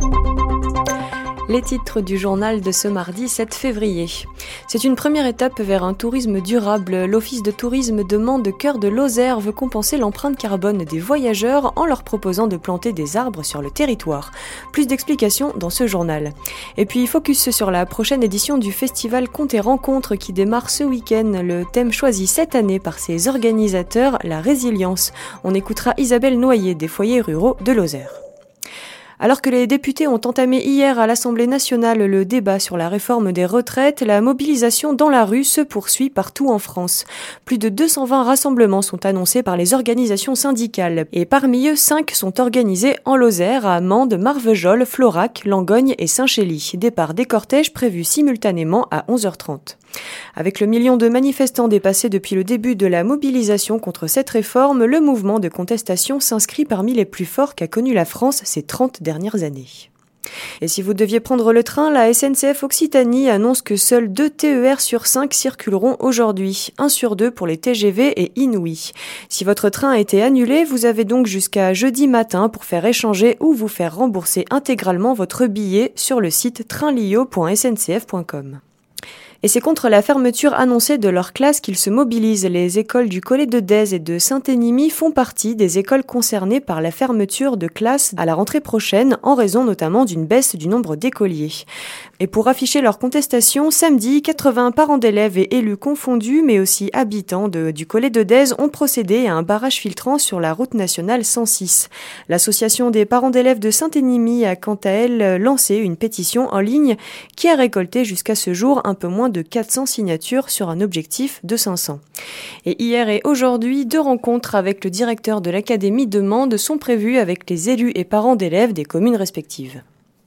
Les titres du journal de ce mardi 7 février. C'est une première étape vers un tourisme durable. L'Office de tourisme de Mende-Cœur de Lozère veut compenser l'empreinte carbone des voyageurs en leur proposant de planter des arbres sur le territoire. Plus d'explications dans ce journal. Et puis focus sur la prochaine édition du festival Contes et Rencontres qui démarre ce week-end. Le thème choisi cette année par ses organisateurs, la résilience. On écoutera Isabelle Noyer des foyers ruraux de Lozère. Alors que les députés ont entamé hier à l'Assemblée nationale le débat sur la réforme des retraites, la mobilisation dans la rue se poursuit partout en France. Plus de 220 rassemblements sont annoncés par les organisations syndicales et parmi eux, 5 sont organisés en Lozère, à Mende, Marvejols, Florac, Langogne et Saint-Chély. Départ des cortèges prévus simultanément à 11h30. Avec le million de manifestants dépassés depuis le début de la mobilisation contre cette réforme, le mouvement de contestation s'inscrit parmi les plus forts qu'a connu la France ces 30 dernières années. Et si vous deviez prendre le train, la SNCF Occitanie annonce que seuls 2 TER sur 5 circuleront aujourd'hui, 1 sur 2 pour les TGV et Inouï. Si votre train a été annulé, vous avez donc jusqu'à jeudi matin pour faire échanger ou vous faire rembourser intégralement votre billet sur le site trainlio.sncf.com. Et c'est contre la fermeture annoncée de leurs classes qu'ils se mobilisent. Les écoles du Collet de Dèze et de Saint-Énimie font partie des écoles concernées par la fermeture de classes à la rentrée prochaine, en raison notamment d'une baisse du nombre d'écoliers. Et pour afficher leur contestation, samedi, 80 parents d'élèves et élus confondus, mais aussi habitants du Collet de Dèze ont procédé à un barrage filtrant sur la route nationale 106. L'association des parents d'élèves de Saint-Énimie a quant à elle lancé une pétition en ligne qui a récolté jusqu'à ce jour un peu moins de 400 signatures sur un objectif de 500. Et hier et aujourd'hui, 2 rencontres avec le directeur de l'Académie de Mende sont prévues avec les élus et parents d'élèves des communes respectives.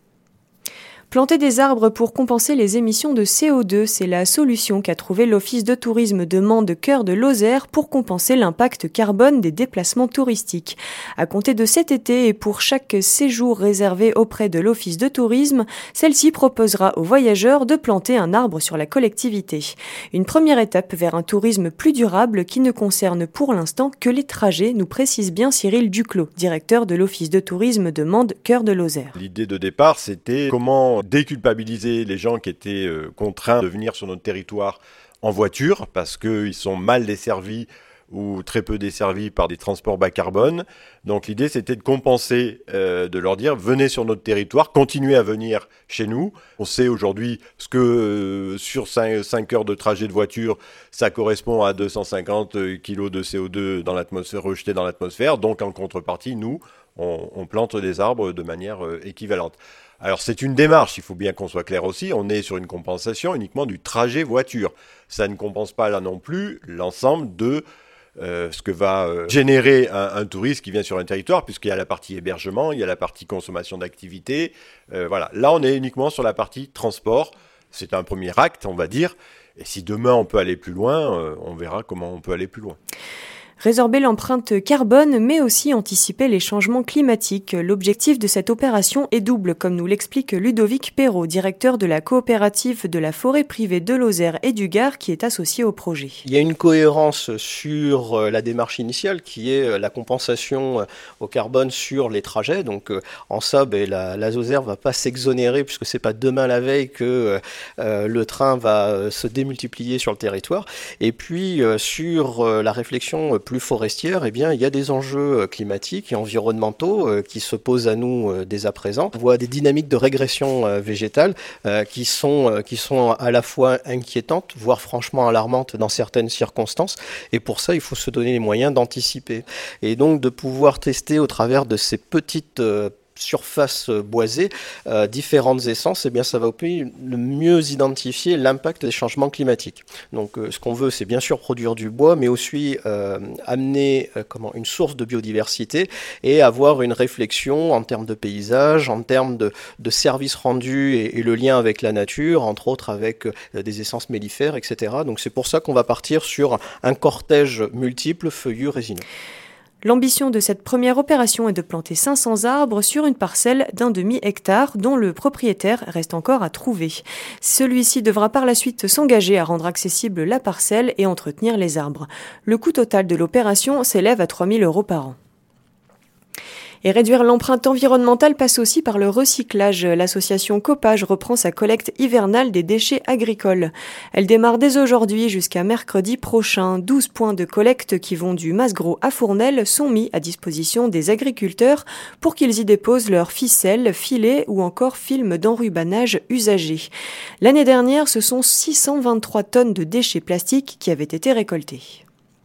Planter des arbres pour compenser les émissions de CO2, c'est la solution qu'a trouvée l'Office de tourisme de Mende-Cœur de Lozère pour compenser l'impact carbone des déplacements touristiques. À compter de cet été et pour chaque séjour réservé auprès de l'Office de tourisme, celle-ci proposera aux voyageurs de planter un arbre sur la collectivité. Une première étape vers un tourisme plus durable qui ne concerne pour l'instant que les trajets, nous précise bien Cyril Duclos, directeur de l'Office de tourisme de Mende-Cœur de Lozère. L'idée de départ, c'était comment déculpabiliser les gens qui étaient contraints de venir sur notre territoire en voiture parce qu'ils sont mal desservis ou très peu desservis par des transports bas carbone. Donc l'idée, c'était de compenser, de leur dire, venez sur notre territoire, continuez à venir chez nous. On sait aujourd'hui ce que sur 5 heures de trajet de voiture, ça correspond à 250 kg de CO2 dans l'atmosphère, rejetés dans l'atmosphère. Donc en contrepartie, nous, on plante des arbres de manière équivalente. Alors c'est une démarche, il faut bien qu'on soit clair aussi, on est sur une compensation uniquement du trajet voiture. Ça ne compense pas là non plus l'ensemble de ce que va générer un touriste qui vient sur un territoire, puisqu'il y a la partie hébergement, il y a la partie consommation d'activité. Voilà. Là on est uniquement sur la partie transport, c'est un premier acte on va dire, et si demain on peut aller plus loin, on verra comment on peut aller plus loin. Résorber l'empreinte carbone, mais aussi anticiper les changements climatiques. L'objectif de cette opération est double, comme nous l'explique Ludovic Perrault, directeur de la coopérative de la forêt privée de Lozère et du Gard, qui est associé au projet. Il y a une cohérence sur la démarche initiale, qui est la compensation au carbone sur les trajets. Donc en ça, la Lozère ne va pas s'exonérer, puisque ce n'est pas demain la veille que le train va se démultiplier sur le territoire. Et puis sur la réflexion plus forestière, eh bien, il y a des enjeux climatiques et environnementaux qui se posent à nous dès à présent. On voit des dynamiques de régression végétale qui sont à la fois inquiétantes, voire franchement alarmantes dans certaines circonstances. Et pour ça, il faut se donner les moyens d'anticiper. Et donc de pouvoir tester au travers de ces petites surfaces boisées, différentes essences, eh bien ça va mieux identifier l'impact des changements climatiques. Donc ce qu'on veut, c'est bien sûr produire du bois, mais aussi amener une source de biodiversité et avoir une réflexion en termes de paysage, en termes de services rendus et le lien avec la nature, entre autres avec des essences mellifères, etc. Donc c'est pour ça qu'on va partir sur un cortège multiple, feuillus, résineux. L'ambition de cette première opération est de planter 500 arbres sur une parcelle d'1 demi-hectare dont le propriétaire reste encore à trouver. Celui-ci devra par la suite s'engager à rendre accessible la parcelle et entretenir les arbres. Le coût total de l'opération s'élève à 3 000 € par an. Et réduire l'empreinte environnementale passe aussi par le recyclage. L'association Copage reprend sa collecte hivernale des déchets agricoles. Elle démarre dès aujourd'hui jusqu'à mercredi prochain. 12 points de collecte qui vont du Masgros à Fournel sont mis à disposition des agriculteurs pour qu'ils y déposent leurs ficelles, filets ou encore films d'enrubanage usagés. L'année dernière, ce sont 623 tonnes de déchets plastiques qui avaient été récoltés.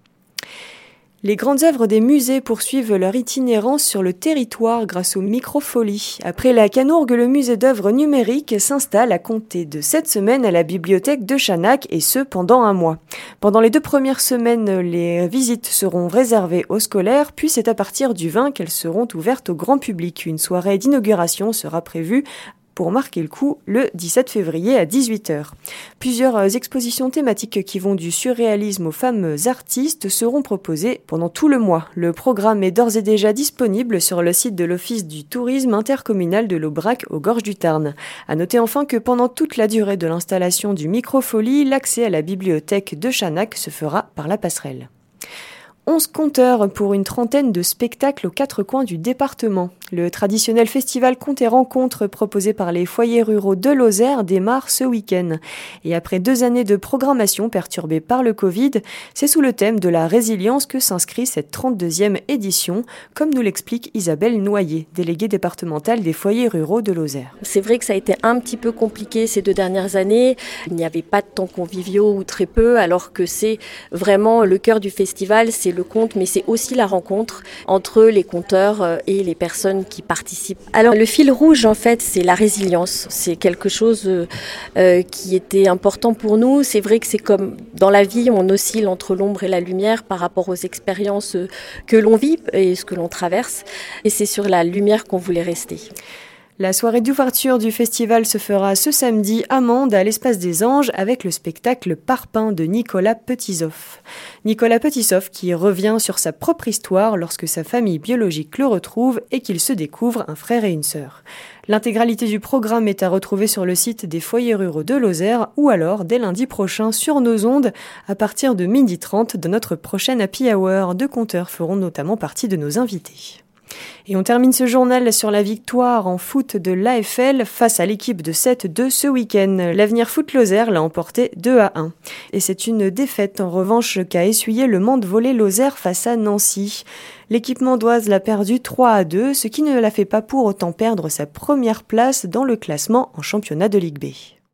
Les grandes œuvres des musées poursuivent leur itinérance sur le territoire grâce aux microfolies. Après la Canourgue, le musée d'œuvres numériques s'installe à compter de cette semaine à la bibliothèque de Chanac et ce pendant un mois. Pendant les 2 premières semaines, les visites seront réservées aux scolaires, puis c'est à partir du 20 qu'elles seront ouvertes au grand public. Une soirée d'inauguration sera prévue pour marquer le coup le 17 février à 18h. Plusieurs expositions thématiques qui vont du surréalisme aux femmes artistes seront proposées pendant tout le mois. Le programme est d'ores et déjà disponible sur le site de l'Office du tourisme intercommunal de l'Aubrac aux Gorges du Tarn. À noter enfin que pendant toute la durée de l'installation du Microfolie, l'accès à la bibliothèque de Chanac se fera par la passerelle. 11 conteurs pour une trentaine de spectacles aux 4 coins du département. Le traditionnel festival Contes et Rencontres proposé par les foyers ruraux de Lozère démarre ce week-end. Et après 2 années de programmation perturbée par le Covid, c'est sous le thème de la résilience que s'inscrit cette 32e édition, comme nous l'explique Isabelle Noyer, déléguée départementale des foyers ruraux de Lozère. C'est vrai que ça a été un petit peu compliqué ces 2 dernières années. Il n'y avait pas de temps conviviaux ou très peu, alors que c'est vraiment le cœur du festival, c'est le conte, mais c'est aussi la rencontre entre les conteurs et les personnes qui participent. Alors le fil rouge, en fait, c'est la résilience. C'est quelque chose qui était important pour nous. C'est vrai que c'est comme dans la vie, on oscille entre l'ombre et la lumière par rapport aux expériences que l'on vit et ce que l'on traverse. Et c'est sur la lumière qu'on voulait rester. La soirée d'ouverture du festival se fera ce samedi à Mende, à l'Espace des Anges, avec le spectacle Parpaing de Nicolas Petisoff. Nicolas Petisoff qui revient sur sa propre histoire lorsque sa famille biologique le retrouve et qu'il se découvre un frère et une sœur. L'intégralité du programme est à retrouver sur le site des foyers ruraux de Lozère ou alors dès lundi prochain sur nos ondes à partir de 12h30 de notre prochaine Happy Hour. 2 conteurs feront notamment partie de nos invités. Et on termine ce journal sur la victoire en foot de l'AFL face à l'équipe de 7-2 ce week-end. L'Avenir Foot Lozère l'a emporté 2-1. Et c'est une défaite en revanche qu'a essuyé le Mende Volley Lozère face à Nancy. L'équipe mandoise l'a perdu 3-2, ce qui ne la fait pas pour autant perdre sa première place dans le classement en championnat de Ligue B.